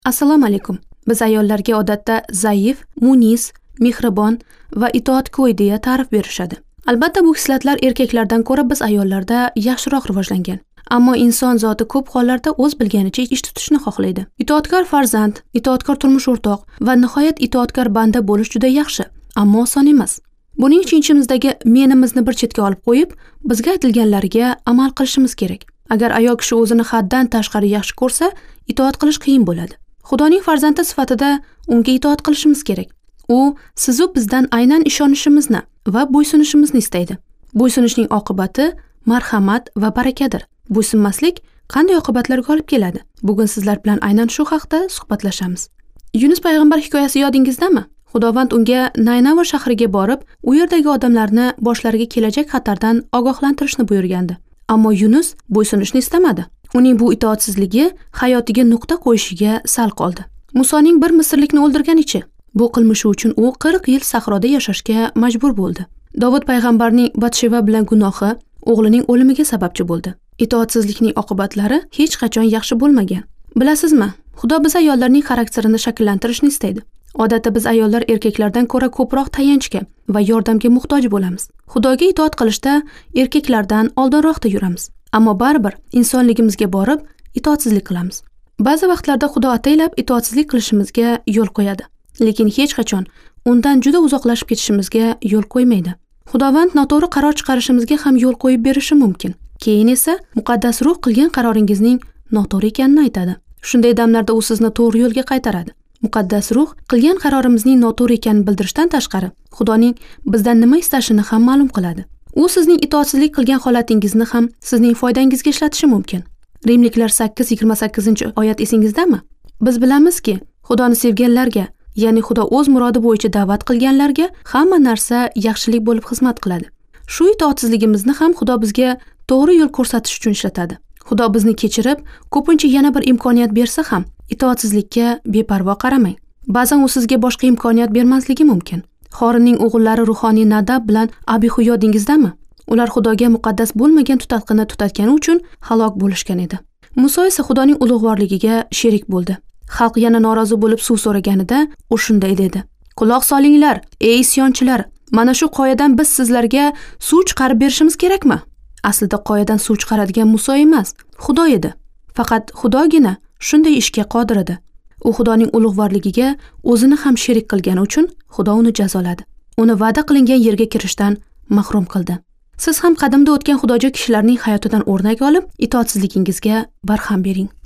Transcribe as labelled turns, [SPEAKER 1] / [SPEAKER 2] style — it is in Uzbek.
[SPEAKER 1] Assalomu alaykum. Biz ayollarga odatda zaif, munis, mehribon va itoatgo'y deya ta'rif berishadi. Albatta bu xislatlar erkaklardan ko'ra biz ayollarda yaxshiroq rivojlangan. Ammo inson zoti ko'p hollarda o'z bilganicha ish tutishni xohlaydi. Itoatkor farzand, itoatkor turmush o'rtoq va nihoyat itoatkor banda bo'lish juda yaxshi, ammo oson emas. Buning uchun ichimizdagi menimizni bir chetga olib qo'yib, bizga aytilganlariga amal qilishimiz kerak. Agar ayol kishi o'zini haddan tashqari yaxshi ko'rsa, itoat qilish qiyin bo'ladi. Xudoning farzandi sifatida unga itoat qilishimiz kerak. U sizu bizdan aynan ishonishimizni va bo'ysunishimizni istaydi. Bo'ysunishning oqibati marhamat va barakadir. Bo'ysunmaslik qanday oqibatlarga olib keladi? Bugun sizlar bilan aynan shu haqda suhbatlashamiz. Yunus payg'ambar hikoyasi yodingizdami? Xudovand unga Naynava shahriga borib, u yerdagi odamlarni boshlariga kelajak xatardan ogohlantirishni buyurgandi. Ammo Yunus bo'ysunishni istamadi. Uning bu itoatsizligi hayotiga nuqta qo'yishiga sal qoldi. Musoning bir misrlikni o'ldirganicha, bu qilmishi uchun u 40 yil sahroda yashashga majbur bo'ldi. Davud payg'ambarning Batsheva bilan gunohi o'g'lining o'limiga sababchi bo'ldi. Itoatsizlikning oqibatlari hech qachon yaxshi bo'lmagan. Bilasizmi? Xudo biz ayollarning xarakterini shakllantirishni istaydi. Odatda biz ayollar erkaklardan ko'ra ko'proq tayanchga va yordamga muhtoj bo'lamiz. Xudoga itoat qilishda erkaklardan oldinroqda yuramiz. Ammo baribir insonligimizga borib itoatsizlik qilamiz. Ba'zi vaqtlarda Xudo ataylab itoatsizlik qilishimizga yo'l qo'yadi, lekin hech qachon undan juda uzoqlashib ketishimizga yo'l qo'ymaydi. Xudovand noto'g'ri qaror chiqarishimizga ham yo'l qo'yib berishi mumkin. Keyin esa muqaddas ruh qilgan qaroringizning noto'g'ri ekanini aytadi. Shunday damlarda u sizni to'g'ri yo'lga qaytaradi. Muqaddas ruh qilgan qarorimizning noto'g'ri ekanini bildirishdan tashqari, Xudoning bizdan nima istashini ham ma'lum qiladi. U sizning itoatsizlik qilgan holatingizni ham sizning foydangizga ishlatishi mumkin. Rimliklar 8:28-oyat esingizdami? Biz bilamizki, Xudoni sevganlarga, ya'ni Xudo o'z murodi bo'yicha da'vat qilganlarga hamma narsa yaxshilik bo'lib xizmat qiladi. Shu itoatsizligimizni ham Xudo bizga to'g'ri yo'l ko'rsatish uchun ishlatadi. Xudo bizni kechirib, ko'pincha yana bir imkoniyat bersa ham, itoatsizlikka beparvo qaramang. Ba'zan u sizga boshqa imkoniyat bermasligi mumkin. Xorinning o'g'illari ruhoniy Nadab bilan Abihu yodingizdami? Ular Xudoga muqaddas bo'lmagan tutatqini tutatgani uchun halok bo'lishgan edi. Muso esa Xudoning ulug'vorligiga sherik bo'ldi. Xalq yana norozi bo'lib suv so'raganida u shunday dedi: "Quloq solinglar, ey isyonchilar, mana shu qoyadan biz sizlarga suv chiqarib berishimiz kerakmi?" Aslida qoyadan suv chiqaradigan Muso emas, Xudo edi. Faqat Xudogina shunday ishga qodir edi. U Xudoning ulug'vorligiga o'zini ham sherik qilgani uchun Xudo uni jazoladi. Uni va'da qilingan yerga kirishdan mahrum qildi. Siz ham qadimda o'tgan xudojo kishilarning hayotidan o'rnak olib, itoatsizligingizga barham bering.